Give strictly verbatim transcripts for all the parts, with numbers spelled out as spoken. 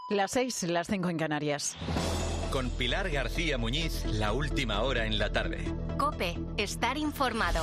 Las seis, las cinco en Canarias. Con Pilar García Muñiz, la última hora en la tarde. COPE, estar informado.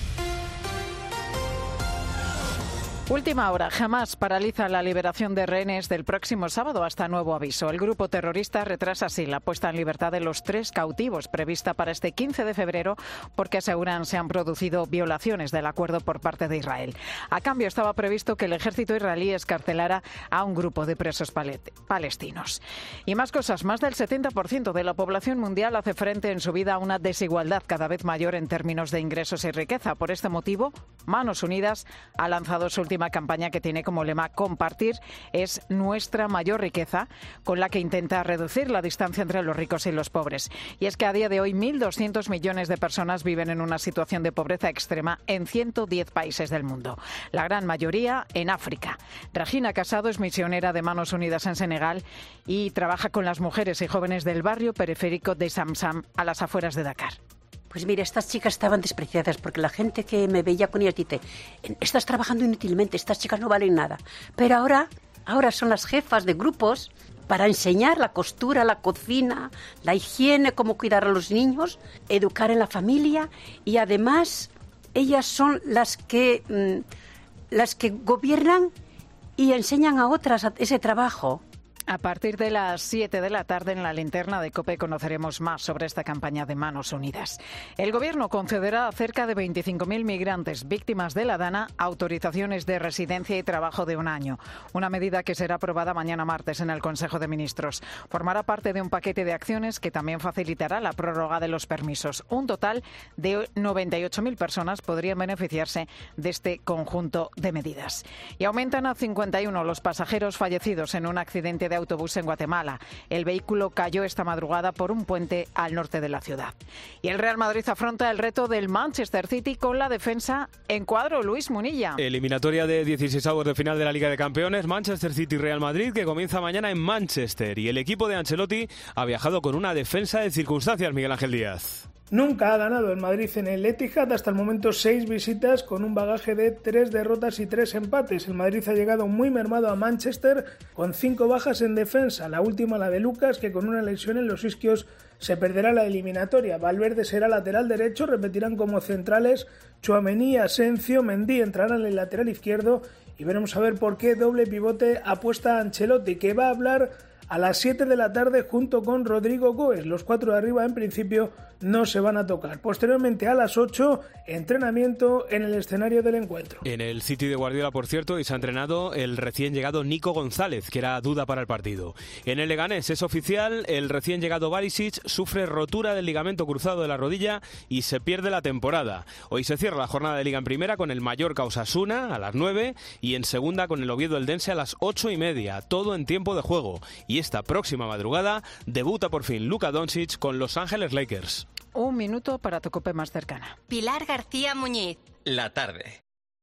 Última hora. Hamas paraliza la liberación de rehenes del próximo sábado hasta nuevo aviso. El grupo terrorista retrasa así la puesta en libertad de los tres cautivos prevista para este quince de febrero porque aseguran se han producido violaciones del acuerdo por parte de Israel. A cambio estaba previsto que el ejército israelí escarcelara a un grupo de presos palestinos. Y más cosas. Más del setenta por ciento de la población mundial hace frente en su vida a una desigualdad cada vez mayor en términos de ingresos y riqueza. Por este motivo, Manos Unidas ha lanzado su última campaña que tiene como lema compartir es nuestra mayor riqueza, con la que intenta reducir la distancia entre los ricos y los pobres. Y es que a día de hoy mil doscientos millones de personas viven en una situación de pobreza extrema en ciento diez países del mundo, la gran mayoría en África. Regina Casado es misionera de Manos Unidas en Senegal y trabaja con las mujeres y jóvenes del barrio periférico de Samsam, a las afueras de Dakar. Pues mira, estas chicas estaban despreciadas porque la gente que me veía con ellas dice, estás trabajando inútilmente, estas chicas no valen nada. Pero ahora, ahora son las jefas de grupos para enseñar la costura, la cocina, la higiene, cómo cuidar a los niños, educar en la familia y además ellas son las que, mmm, las que gobiernan y enseñan a otras ese trabajo. A partir de las siete de la tarde en la linterna de COPE conoceremos más sobre esta campaña de Manos Unidas. El Gobierno concederá a cerca de veinticinco mil migrantes víctimas de la DANA autorizaciones de residencia y trabajo de un año. Una medida que será aprobada mañana martes en el Consejo de Ministros. Formará parte de un paquete de acciones que también facilitará la prórroga de los permisos. Un total de noventa y ocho mil personas podrían beneficiarse de este conjunto de medidas. Y aumentan a cincuenta y uno los pasajeros fallecidos en un accidente de autobús en Guatemala. El vehículo cayó esta madrugada por un puente al norte de la ciudad. Y el Real Madrid afronta el reto del Manchester City con la defensa en cuadro. Luis Munilla. Eliminatoria de dieciseisavos de final de la Liga de Campeones, Manchester City-Real Madrid, que comienza mañana en Manchester. Y el equipo de Ancelotti ha viajado con una defensa de circunstancias, Miguel Ángel Díaz. Nunca ha ganado el Madrid en el Etihad, hasta el momento seis visitas con un bagaje de tres derrotas y tres empates. El Madrid ha llegado muy mermado a Manchester con cinco bajas en defensa, la última la de Lucas, que con una lesión en los isquios se perderá la eliminatoria. Valverde será lateral derecho, repetirán como centrales Tchouaméni, Asensio, Mendy entrarán en el lateral izquierdo y veremos a ver por qué doble pivote apuesta Ancelotti, que va a hablar a las siete de la tarde junto con Rodrigo Goes. Los cuatro de arriba en principio no se van a tocar. Posteriormente a las ocho, entrenamiento en el escenario del encuentro. En el City de Guardiola, por cierto, y se ha entrenado el recién llegado Nico González, que era duda para el partido. En el Leganés es oficial, el recién llegado Barisic sufre rotura del ligamento cruzado de la rodilla y se pierde la temporada. Hoy se cierra la jornada de Liga en Primera con el Mallorca Osasuna a las nueve y en Segunda con el Oviedo Eldense a las ocho y media, todo en tiempo de juego. Y esta próxima madrugada debuta por fin Luka Doncic con Los Ángeles Lakers. Un minuto para tu COPE más cercana. Pilar García Muñiz. La tarde.